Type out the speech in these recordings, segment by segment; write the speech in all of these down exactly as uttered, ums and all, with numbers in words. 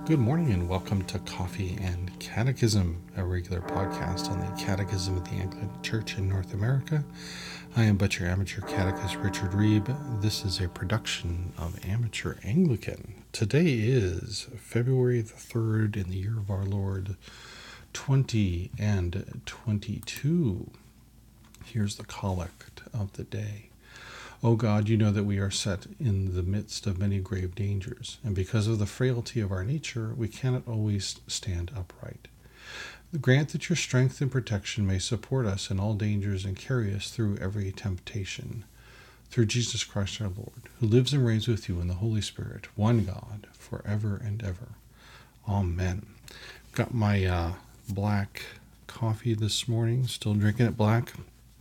Good morning and welcome to Coffee and Catechism, a regular podcast on the Catechism of the Anglican Church in North America. I am but your amateur catechist, Richard Reeb. This is a production of Amateur Anglican. Today is February the third in the year of our Lord, twenty and twenty-two. Here's the collect of the day. O God, you know that we are set in the midst of many grave dangers, and because of the frailty of our nature, we cannot always stand upright. Grant that your strength and protection may support us in all dangers and carry us through every temptation. Through Jesus Christ our Lord, who lives and reigns with you in the Holy Spirit, one God, forever and ever. Amen. Got my uh, black coffee this morning, still drinking it black.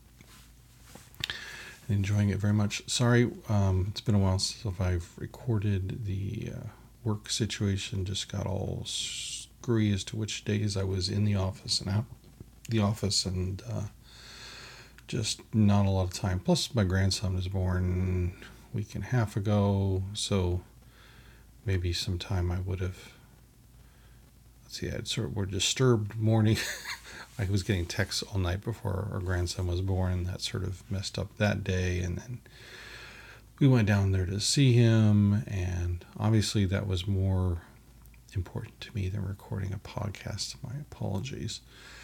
Enjoying it very much. Sorry, um, it's been a while since I've recorded. The uh, work situation just got all screwy as to which days I was in the office and out the office, and uh, just not a lot of time. Plus, my grandson was born a week and a half ago, so maybe sometime I would have. Let's see, I had sort of a disturbed morning. I was getting texts all night before our grandson was born, and that sort of messed up that day. And then we went down there to see him, and obviously that was more important to me than recording a podcast. My apologies.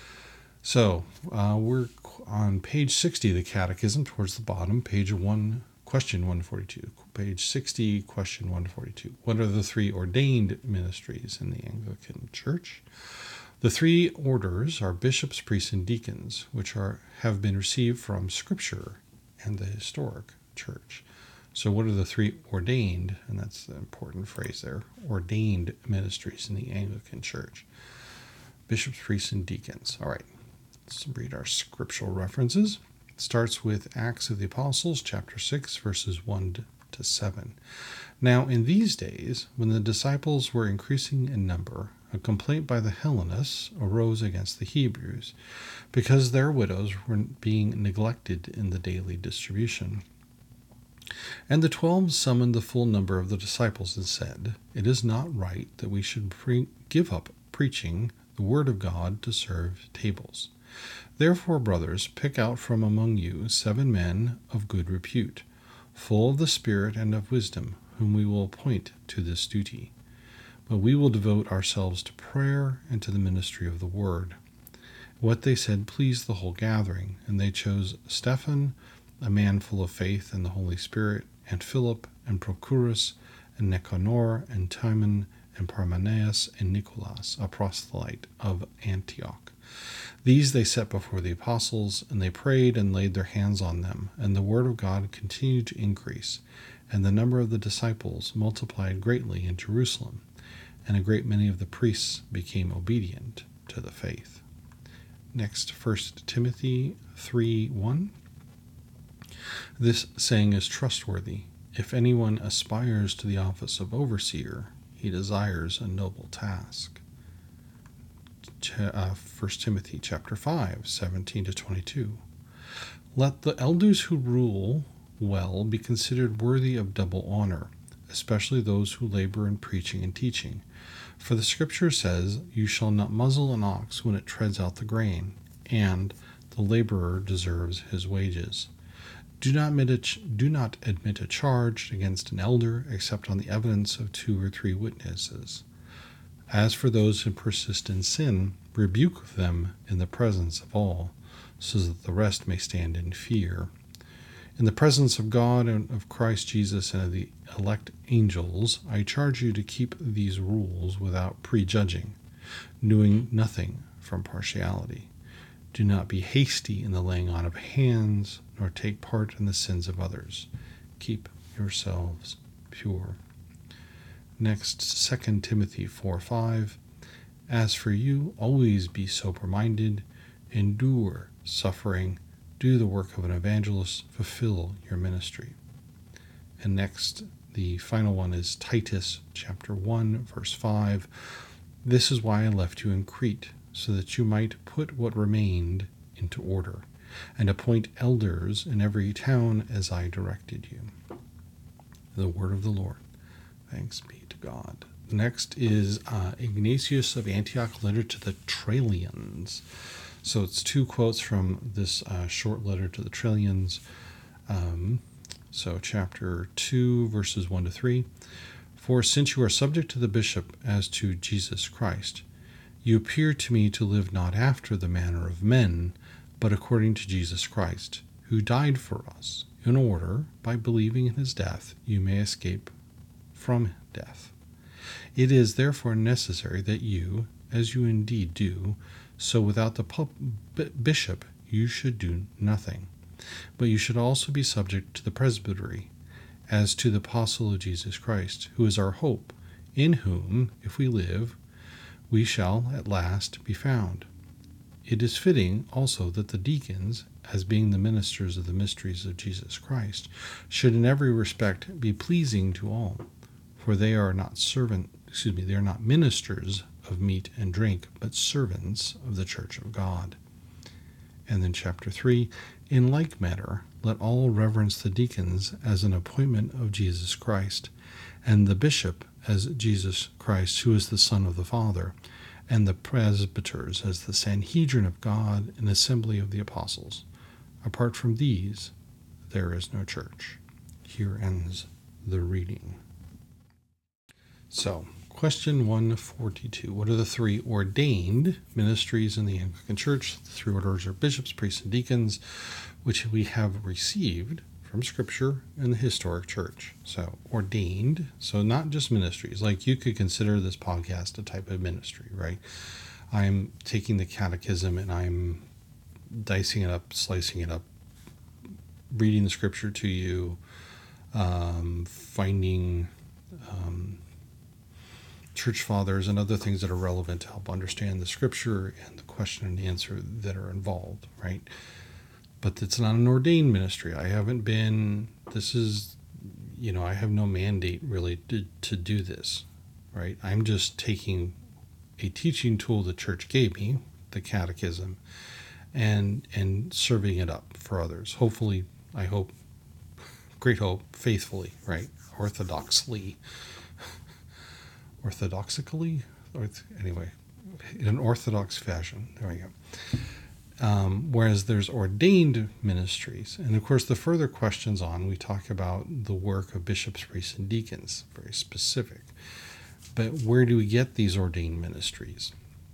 So uh, we're on page sixty of the Catechism, towards the bottom, page one, question one forty-two. Page sixty, question one forty-two. What are the three ordained ministries in the Anglican Church? The three orders are bishops, priests, and deacons, which are have been received from Scripture and the historic church. So what are the three ordained, and that's the important phrase there, ordained ministries in the Anglican Church? Bishops, priests, and deacons. All right, let's read our scriptural references. It starts with Acts of the Apostles, chapter six, verses one to seven. Now in these days, when the disciples were increasing in number, a complaint by the Hellenists arose against the Hebrews, because their widows were being neglected in the daily distribution. And the twelve summoned the full number of the disciples and said, It is not right that we should pre- give up preaching the word of God to serve tables. Therefore, brothers, pick out from among you seven men of good repute, full of the Spirit and of wisdom, whom we will appoint to this duty. But we will devote ourselves to prayer and to the ministry of the word. What they said pleased the whole gathering, and they chose Stephan, a man full of faith and the Holy Spirit, and Philip, and Prochorus, and Nicanor, and Timon, and Parmenas, and Nicholas, a proselyte of Antioch. These they set before the apostles, and they prayed and laid their hands on them, and the word of God continued to increase, and the number of the disciples multiplied greatly in Jerusalem, and a great many of the priests became obedient to the faith. Next, First Timothy three one. This saying is trustworthy. If anyone aspires to the office of overseer, he desires a noble task. Uh, First Timothy chapter five, seventeen to twenty-two. Let the elders who rule well be considered worthy of double honor, especially those who labor in preaching and teaching. For the Scripture says, You shall not muzzle an ox when it treads out the grain, and the laborer deserves his wages. Do not admit a, ch- do not admit a charge against an elder except on the evidence of two or three witnesses. As for those who persist in sin, rebuke them in the presence of all, so that the rest may stand in fear. In the presence of God and of Christ Jesus and of the elect angels, I charge you to keep these rules without prejudging, doing nothing from partiality. Do not be hasty in the laying on of hands, nor take part in the sins of others. Keep yourselves pure. Next, Second Timothy four five. As for you, always be sober-minded, endure suffering, do the work of an evangelist, fulfill your ministry. And next, the final one is Titus chapter one, verse five. This is why I left you in Crete, so that you might put what remained into order, and appoint elders in every town as I directed you. The word of the Lord. Thanks be to God. next is uh, Ignatius of Antioch, letter to the Trallians. So it's two quotes from this uh, short letter to the Trallians. Um, so chapter two, verses one to three. For since you are subject to the bishop as to Jesus Christ, you appear to me to live not after the manner of men, but according to Jesus Christ, who died for us, in order, by believing in his death, you may escape from death. It is therefore necessary that you, as you indeed do, so without the pub- bishop you should do nothing. But you should also be subject to the presbytery, as to the apostle of Jesus Christ, who is our hope, in whom, if we live, we shall at last be found. It is fitting also that the deacons, as being the ministers of the mysteries of Jesus Christ, should in every respect be pleasing to all, for they are not servant, excuse me, they are not ministers of meat and drink, but servants of the church of God. And then chapter three, in like manner, let all reverence the deacons as an appointment of Jesus Christ, and the bishop as Jesus Christ, who is the Son of the Father, and the presbyters as the Sanhedrin of God and assembly of the apostles. Apart from these, there is no church. Here ends the reading. So, question one forty-two. What are the three ordained ministries in the Anglican Church? The three orders are bishops, priests, and deacons, which we have received from Scripture and the historic church. So, ordained, so not just ministries. Like you could consider this podcast a type of ministry, right? I'm taking the catechism and I'm dicing it up, slicing it up, reading the Scripture to you, um, finding um, church fathers and other things that are relevant to help understand the Scripture and the question and answer that are involved, right? But it's not an ordained ministry. I haven't been, this is, you know, I have no mandate really to, to do this, right? I'm just taking a teaching tool the church gave me, the catechism, and and serving it up for others. Hopefully, I hope, great hope, faithfully, right? Orthodoxly. Orthodoxically? Or anyway, in an orthodox fashion. There we go. Um, whereas there's ordained ministries. And of course, the further questions on, we talk about the work of bishops, priests, and deacons, very specific. But where do we get these ordained ministries?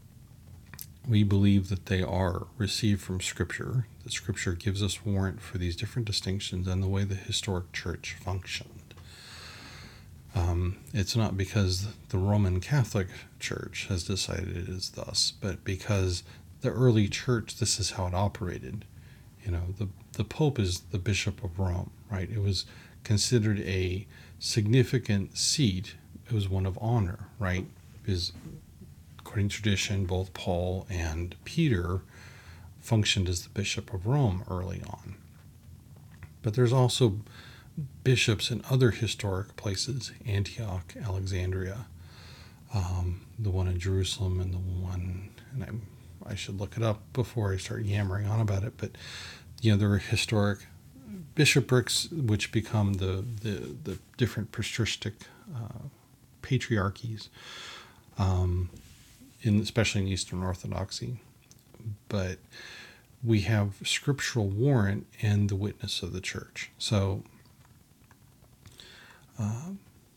We believe that they are received from Scripture, that Scripture gives us warrant for these different distinctions and the way the historic church functioned. Um, it's not because the Roman Catholic Church has decided it is thus, but because the early church, this is how it operated. You know, the, the Pope is the Bishop of Rome, right? It was considered a significant seat. It was one of honor, right? Because according to tradition, both Paul and Peter functioned as the Bishop of Rome early on. But there's also bishops in other historic places, Antioch, Alexandria, um, the one in Jerusalem, and the one, and I'm I should look it up before I start yammering on about it, but you know, there are historic bishoprics which become the the, the different patristic uh, patriarchies, um, in especially in Eastern Orthodoxy. But we have scriptural warrant and the witness of the church. So, uh,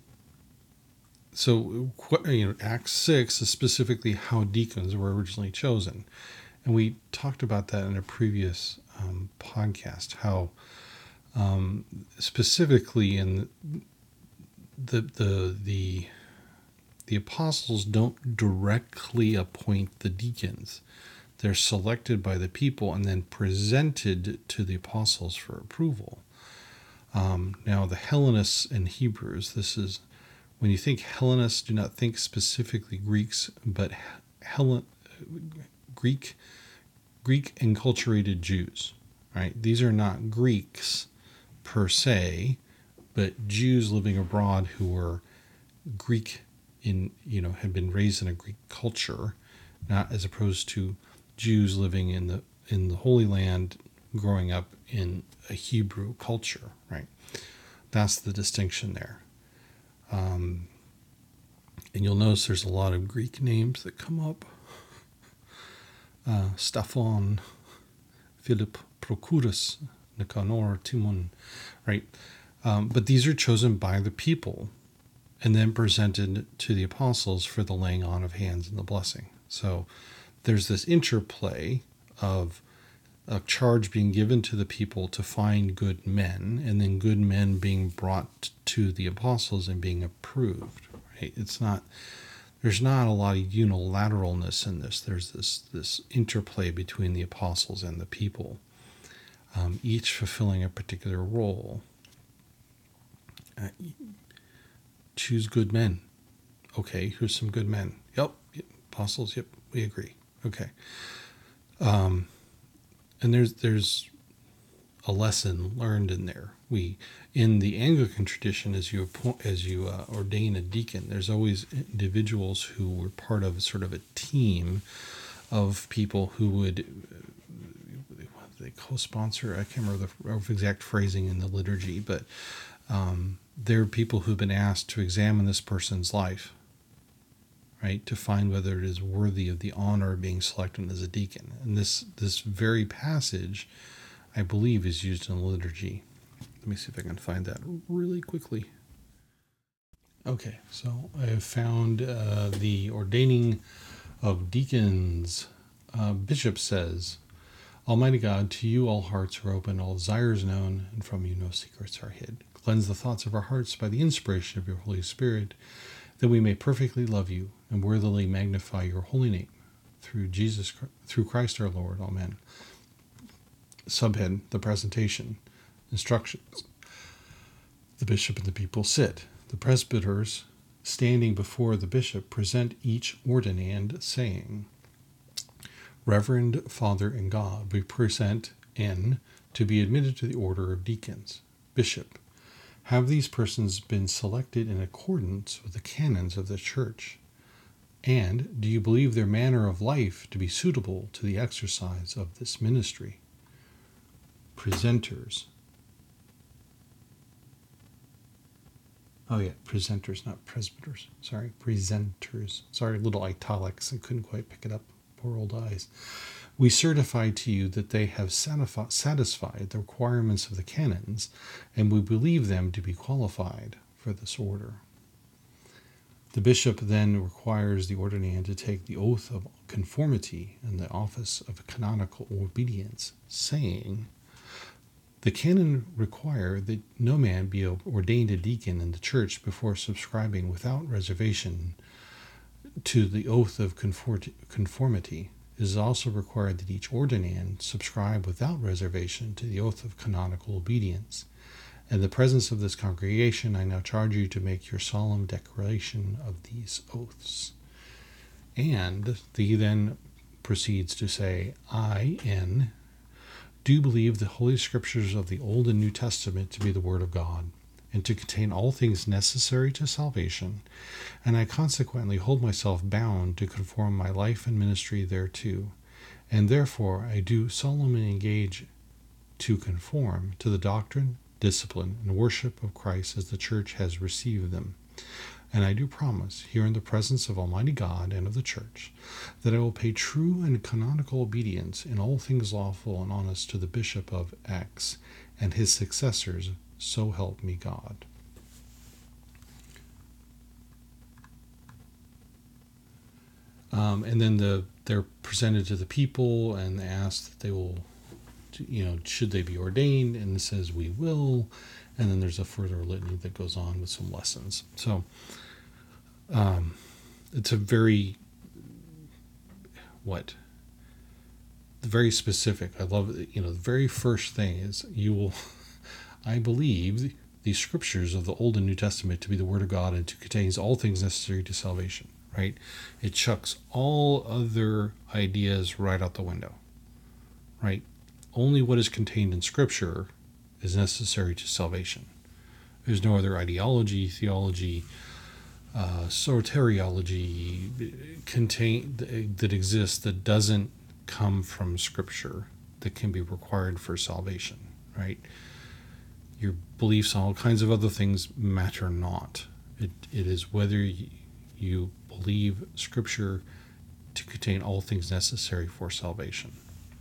so you know, Acts six is specifically how deacons were originally chosen. And we talked about that in a previous um, podcast, how um, specifically in the, the the the apostles don't directly appoint the deacons. They're selected by the people and then presented to the apostles for approval. Um, now, the Hellenists and Hebrews, this is, when you think Hellenists, do not think specifically Greeks, but Hellen, Greek Greek enculturated Jews, right? These are not Greeks per se, but Jews living abroad who were Greek in, you know, had been raised in a Greek culture, not as opposed to Jews living in the in the Holy Land, growing up in a Hebrew culture, right? That's the distinction there. Um, And you'll notice there's a lot of Greek names that come up. Uh, Stephan, Philip, Prochorus, Nicanor, Timon, right? Um, but these are chosen by the people and then presented to the apostles for the laying on of hands and the blessing. So there's this interplay of a charge being given to the people to find good men, and then good men being brought to the apostles and being approved. Right? It's not, there's not a lot of unilateralness in this. There's this this interplay between the apostles and the people, um, each fulfilling a particular role. Uh, choose good men. Okay, here's some good men. Yep, yep, apostles. Yep, we agree. Okay. Um, and there's there's a lesson learned in there. We in the Anglican tradition, as you appoint, as you uh, ordain a deacon, there's always individuals who were part of sort of a team of people who would uh, they co-sponsor. I can't remember the exact phrasing in the liturgy, but um, there are people who've been asked to examine this person's life, right, to find whether it is worthy of the honor of being selected as a deacon. And this this very passage, I believe, is used in the liturgy. Let me see if I can find that really quickly. Okay, so I have found uh, the ordaining of deacons. Uh, Bishop says, Almighty God, to you all hearts are open, all desires known, and from you no secrets are hid. Cleanse the thoughts of our hearts by the inspiration of your Holy Spirit, that we may perfectly love you and worthily magnify your holy name. Through Jesus, through Christ our Lord. Amen. Subhead, the presentation. Instructions. The bishop and the people sit. The presbyters, standing before the bishop, present each ordinand, saying, Reverend Father in God, we present N to be admitted to the order of deacons. Bishop, have these persons been selected in accordance with the canons of the Church? And do you believe their manner of life to be suitable to the exercise of this ministry? Presenters. Oh yeah, presenters, not presbyters. Sorry, presenters. Sorry, little italics. I couldn't quite pick it up. Poor old eyes. We certify to you that they have satisfied the requirements of the canons, and we believe them to be qualified for this order. The bishop then requires the ordinand to take the oath of conformity in the office of canonical obedience, saying, The canon require that no man be ordained a deacon in the church before subscribing without reservation to the oath of conformity. It is also required that each ordinand subscribe without reservation to the oath of canonical obedience. In the presence of this congregation, I now charge you to make your solemn declaration of these oaths. And he then proceeds to say, I, N, do believe the Holy Scriptures of the Old and New Testament to be the Word of God, and to contain all things necessary to salvation, and I consequently hold myself bound to conform my life and ministry thereto, and therefore I do solemnly engage to conform to the doctrine, discipline, and worship of Christ as the Church has received them. And I do promise, here in the presence of Almighty God and of the Church, that I will pay true and canonical obedience in all things lawful and honest to the Bishop of X and his successors, so help me God. Um, and then the they're presented to the people and asked that they will, you know, should they be ordained? And it says we will. And then there's a further litany that goes on with some lessons. So um, it's a very, what? Very specific. I love it. You know, the very first thing is you will, I believe the scriptures of the Old and New Testament to be the Word of God and to contains all things necessary to salvation, right? It chucks all other ideas right out the window, right? Only what is contained in Scripture is necessary to salvation. There's no other ideology, theology, uh, soteriology contain, that exists that doesn't come from Scripture that can be required for salvation, right? Your beliefs on all kinds of other things matter not. It, it is whether you, you believe Scripture to contain all things necessary for salvation.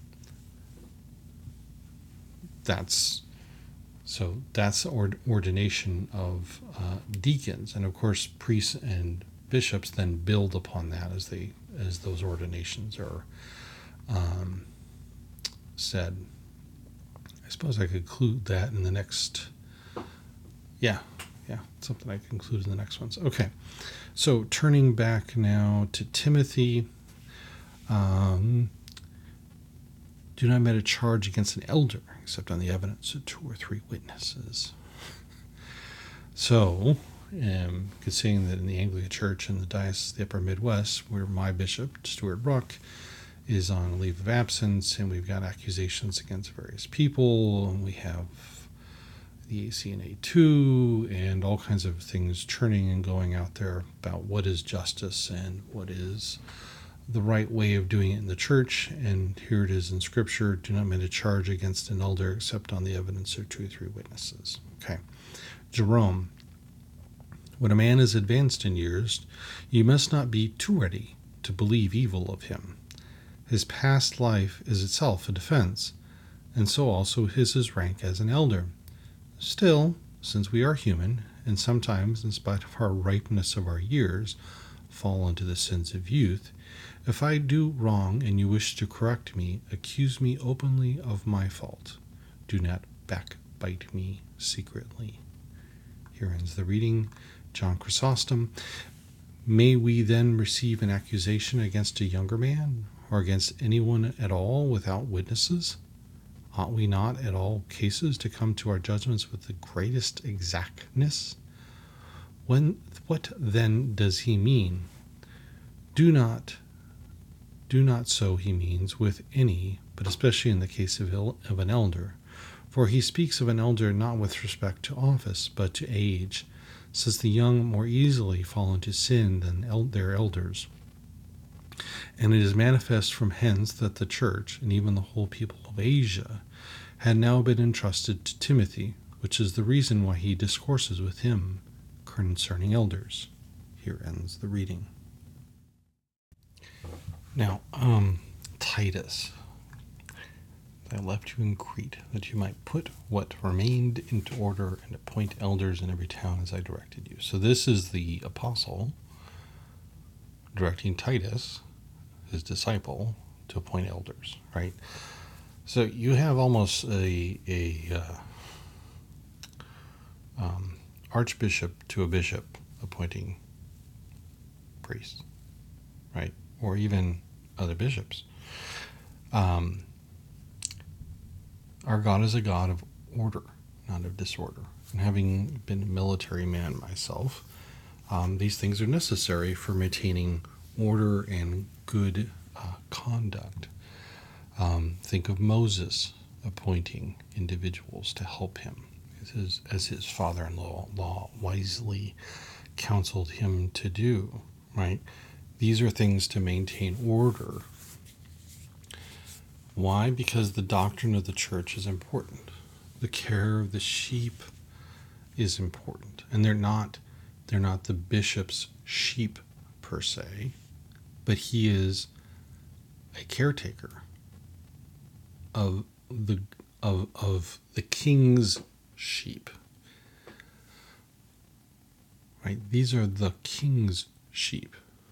That's so that's ord- ordination of uh, deacons, and of course priests and bishops then build upon that as they as those ordinations are um, said. I suppose I could include that in the next. Yeah, yeah, something I can include in the next ones. Okay, so turning back now to Timothy. Um, do not make a charge against an elder except on the evidence of two or three witnesses. So, um, considering that in the Anglican Church in the Diocese of the Upper Midwest, where my bishop, Stuart Bruck, is on leave of absence, and we've got accusations against various people, and we have the A C N A two, and all kinds of things churning and going out there about what is justice and what is the right way of doing it in the church. And here it is in Scripture: do not make a charge against an elder except on the evidence of two or three witnesses. Okay. Jerome: when a man is advanced in years, you must not be too ready to believe evil of him. His past life is itself a defense, and so also is his rank as an elder. Still, since we are human, and sometimes, in spite of our ripeness of our years, fall into the sins of youth, if I do wrong and you wish to correct me, accuse me openly of my fault. Do not backbite me secretly. Here ends the reading. John Chrysostom: may we then receive an accusation against a younger man, or against anyone at all without witnesses? Ought we not, at all cases, to come to our judgments with the greatest exactness? When, what then does he mean? Do not, do not so he means with any, but especially in the case of, il, of an elder. For he speaks of an elder not with respect to office, but to age, since the young more easily fall into sin than el- their elders. And it is manifest from hence that the church, and even the whole people of Asia, had now been entrusted to Timothy, which is the reason why he discourses with him concerning elders. Here ends the reading. Now, um, Titus, I left you in Crete, that you might put what remained into order and appoint elders in every town as I directed you. So this is the apostle directing Titus, his disciple, to appoint elders, right? So you have almost a, a uh, um, archbishop to a bishop appointing priests, right? Or even other bishops. Um, our God is a God of order, not of disorder. And having been a military man myself, um, these things are necessary for maintaining order and good uh, conduct. Um, think of Moses appointing individuals to help him, as his, as his father-in-law law wisely counseled him to do, right? These are things to maintain order. Why? Because the doctrine of the church is important. The care of the sheep is important. And they're not they're not the bishop's sheep per se, but he is a caretaker of the of of the king's sheep. Right? These are the king's sheep.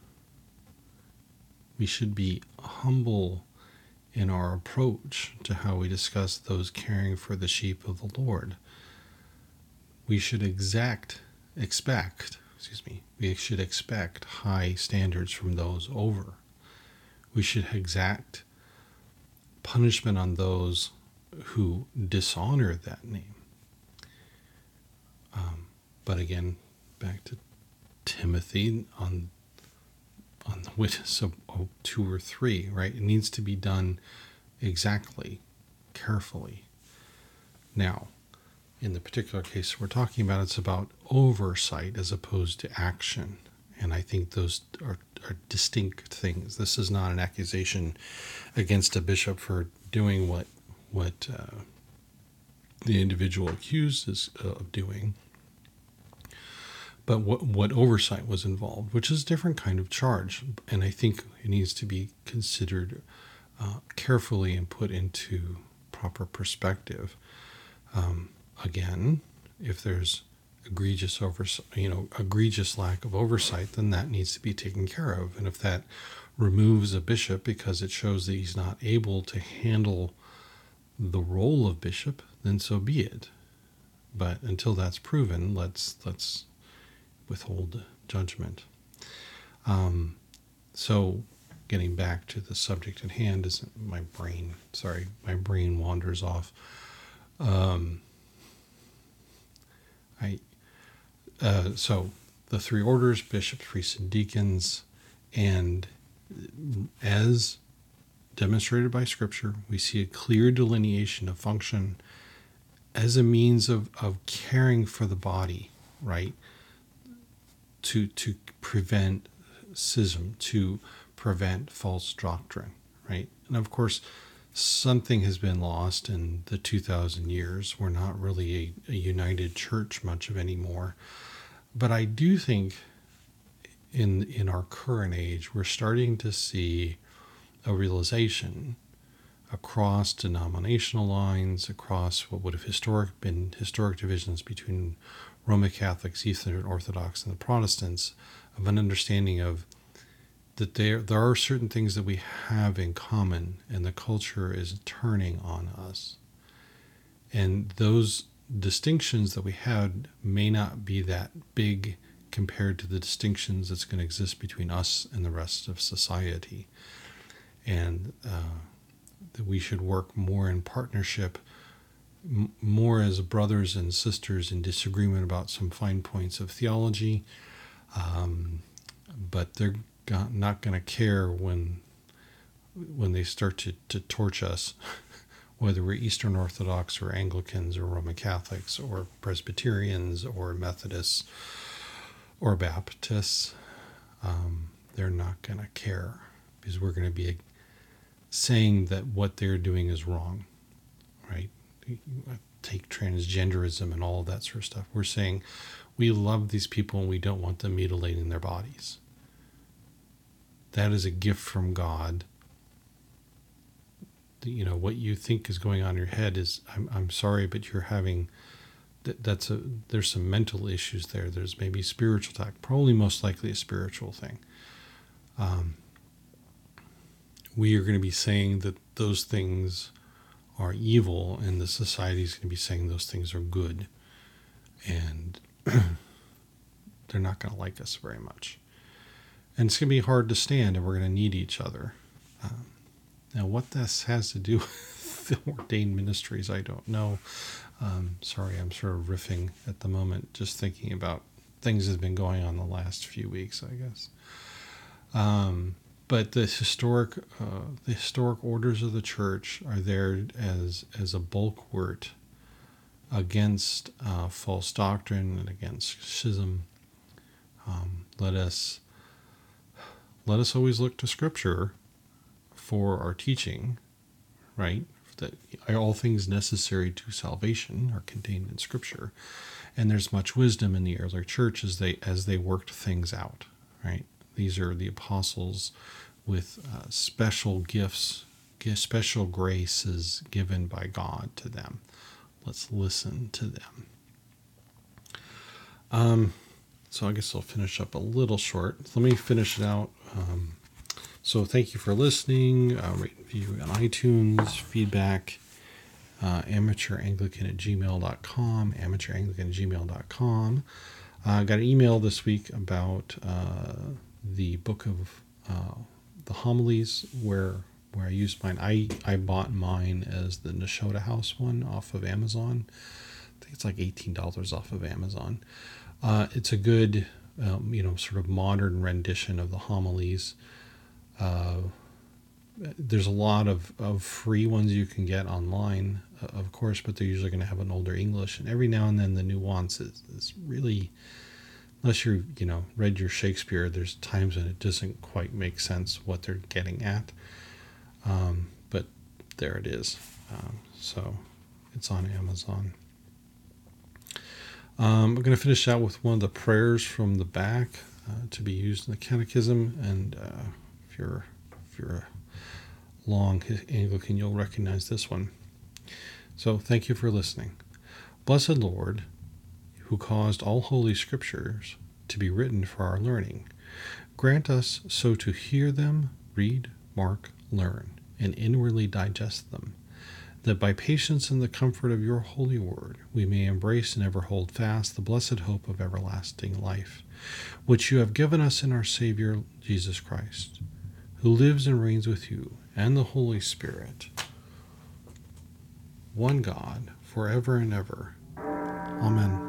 We should be humble in our approach to how we discuss those caring for the sheep of the Lord. We should exact, expect, excuse me, we should expect high standards from those over. We should exact punishment on those who dishonor that name. Um, but again, back to Timothy on on the witness of oh, two or three, right? It needs to be done exactly, carefully. Now, in the particular case we're talking about, it's about oversight as opposed to action. And I think those are, are distinct things. This is not an accusation against a bishop for doing what what uh, the individual accused is of doing. but what what oversight was involved, which is a different kind of charge, and I think it needs to be considered uh, carefully and put into proper perspective. Um, again, if there's egregious oversight, you know, egregious lack of oversight, then that needs to be taken care of. And if that removes a bishop because it shows that he's not able to handle the role of bishop, then so be it. But until that's proven, let's let's withhold judgment. Um, so, getting back to the subject at hand, is my brain. Sorry, my brain wanders off. Um, I uh, so the three orders: bishops, priests, and deacons, and as demonstrated by Scripture, we see a clear delineation of function as a means of, of caring for the body, right? To to prevent schism, to prevent false doctrine, right? And of course, something has been lost in the two thousand years. We're not really a, a united church much of anymore. But I do think in in our current age, we're starting to see a realization across denominational lines, across what would have historic been historic divisions between Roman Catholics, Eastern Orthodox, and the Protestants, of an understanding of that there there are certain things that we have in common, and the culture is turning on us. And those distinctions that we had may not be that big compared to the distinctions that's going to exist between us and the rest of society. And uh, that we should work more in partnership, m- more as brothers and sisters in disagreement about some fine points of theology. Um, but they're go- not going to care when when they start to, to torch us, whether we're Eastern Orthodox or Anglicans or Roman Catholics or Presbyterians or Methodists or Baptists. Um, they're not going to care, because we're going to be saying that what they're doing is wrong, right? Take transgenderism and all of that sort of stuff. We're saying we love these people and we don't want them mutilating their bodies. That is a gift from God. You know, what you think is going on in your head is, I'm, I'm sorry, but you're having, that, that's a, there's some mental issues there. There's maybe spiritual attack, probably most likely a spiritual thing. Um, we are going to be saying that those things are evil, and the society is going to be saying those things are good. And they're not going to like us very much. And it's going to be hard to stand, and we're going to need each other. Um, now, what this has to do with the ordained ministries, I don't know. Um, sorry, I'm sort of riffing at the moment, just thinking about things that have been going on the last few weeks, I guess. Um, but the historic, uh, the historic orders of the church are there as as a bulwark against uh, false doctrine and against schism. Um, let us let us always look to Scripture for our teaching, right? That all things necessary to salvation are contained in Scripture, and there's much wisdom in the early church as they as they worked things out, right? These are the apostles with uh, special gifts, special graces given by God to them. Let's listen to them. Um, so I guess I'll finish up a little short. Let me finish it out. Um, so thank you for listening. Uh, rate and review on iTunes, feedback, uh, amateuranglican at gmail dot com, amateuranglican at gmail dot com. I uh, got an email this week about uh, the book of uh, the homilies, where where I used mine. I, I bought mine as the Nashotah House one off of Amazon. I think it's like eighteen dollars off of Amazon. Uh, it's a good, um, you know, sort of modern rendition of the homilies. Uh, there's a lot of, of free ones you can get online, uh, of course, but they're usually going to have an older English. And every now and then the nuance is, is really, unless you're, you know, read your Shakespeare, there's times when it doesn't quite make sense what they're getting at. Um, but there it is. Um, so it's on Amazon. Um, I'm going to finish out with one of the prayers from the back uh, to be used in the Catechism. And uh, if you're if you're a long Anglican, you'll recognize this one. So thank you for listening. Blessed Lord, who caused all holy scriptures to be written for our learning, grant us so to hear them, read, mark, learn, and inwardly digest them, that by patience and the comfort of your holy word we may embrace and ever hold fast the blessed hope of everlasting life, which you have given us in our Savior Jesus Christ, who lives and reigns with you and the Holy Spirit, one God, forever and ever. Amen.